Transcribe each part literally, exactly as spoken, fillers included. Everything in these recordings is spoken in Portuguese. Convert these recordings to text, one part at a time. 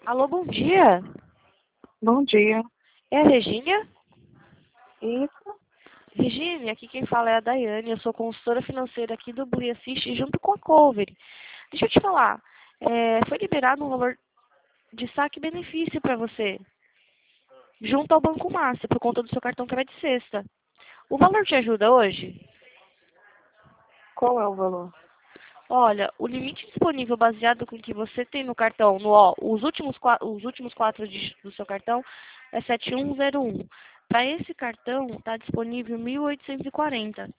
Alô, bom dia. Bom dia. É a Regina? Isso? Regina, aqui quem fala é a Daiane. Eu sou consultora financeira aqui do Blue Assist junto com a Cover. Deixa eu te falar. é, foi liberado um valor de saque benefício para você, junto ao Banco Master, por conta do seu cartão Crédito Sexta. O valor te ajuda hoje? Qual é o valor? Olha, o limite disponível baseado com o que você tem no cartão, no, ó, os, últimos, qua- os últimos quatro dígitos do seu cartão é sete um zero um. Para esse cartão, está disponível mil oitocentos e quarenta.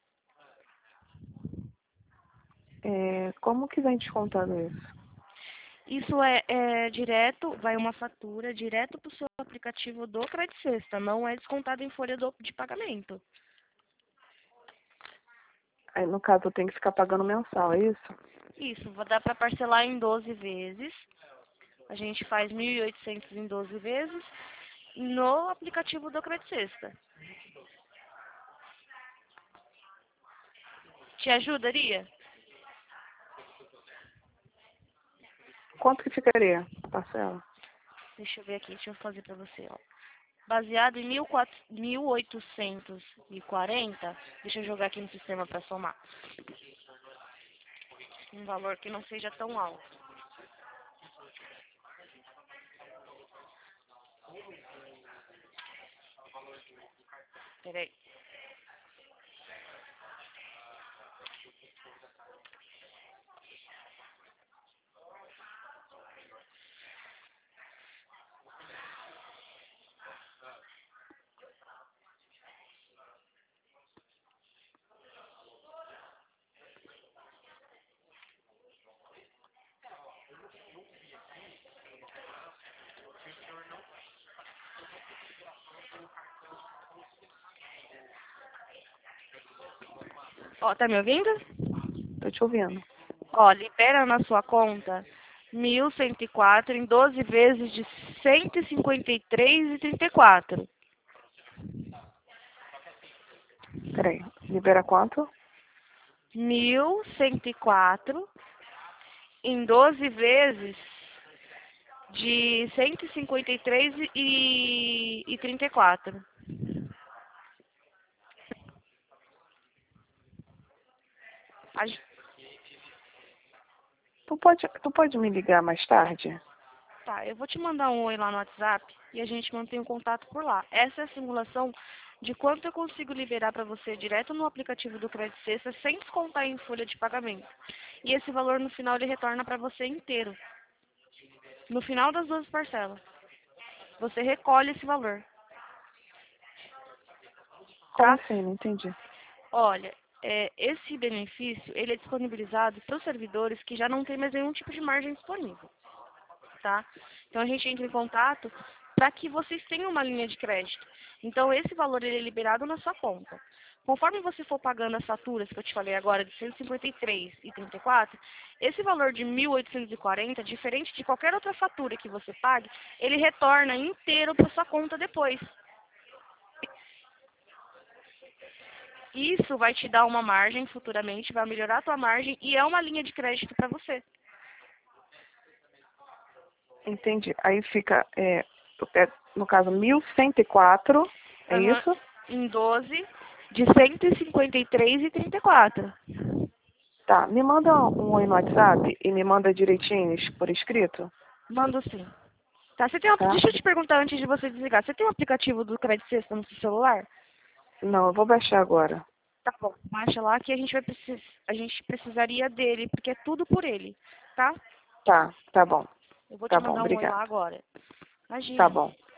É, como que vem descontado isso? Isso é, é direto, vai uma fatura direto para o seu aplicativo do Crédito Sexta, não é descontado em folha do- de pagamento. Aí, no caso, eu tenho que ficar pagando mensal, é isso? Isso, vai dar para parcelar em doze vezes. A gente faz mil e oitocentos em doze vezes no aplicativo do Crédito Sexta. Te ajudaria? Quanto que ficaria a parcela? Deixa eu ver aqui, deixa eu fazer para você, ó. Baseado em mil e quatro- mil oitocentos e quarenta, deixa eu jogar aqui no sistema para somar. Um valor que não seja tão alto. Peraí. Ó, tá me ouvindo? Tô te ouvindo. Ó, libera na sua conta mil cento e quatro em doze vezes de cento e cinquenta e três e trinta e quatro. Peraí, libera quanto? mil cento e quatro em doze vezes de cento e cinquenta e três e, e trinta e quatro. A gen- Tu pode, tu pode me ligar mais tarde? Tá, eu vou te mandar um oi lá no WhatsApp e a gente mantém o contato por lá. Essa é a simulação de quanto eu consigo liberar para você direto no aplicativo do Crédito Sexta sem descontar em folha de pagamento. E esse valor no final ele retorna para você inteiro. No final das duas parcelas. Você recolhe esse valor, Como tá? assim? Não entendi. Olha, é, esse benefício ele é disponibilizado para os servidores que já não tem mais nenhum tipo de margem disponível, tá? Então a gente entra em contato para que vocês tenham uma linha de crédito. Então esse valor ele é liberado na sua conta. Conforme você for pagando as faturas que eu te falei agora de cento e cinquenta e três e trinta e quatro, esse valor de mil oitocentos e quarenta, diferente de qualquer outra fatura que você pague, ele retorna inteiro para sua conta depois. Isso vai te dar uma margem futuramente, vai melhorar a tua margem e é uma linha de crédito para você. Entendi. Aí fica, é, eu pego, no caso, mil cento e quatro, é Aham. isso? Em doze de cento e cinquenta e três e trinta e quatro. Tá, me manda um oi no WhatsApp e me manda direitinho por escrito, Mando sim. Tá, você tem uma... tá? Deixa eu te perguntar antes de você desligar. Você tem um aplicativo do Crédito Sexta no seu celular? Não, eu vou baixar agora. Tá bom. Baixa lá que a gente vai precis... a gente precisaria dele, porque é tudo por ele, tá? Tá, tá bom. Eu vou te Tá bom, mandar um oi lá obrigada. agora. Tá Imagina. bom.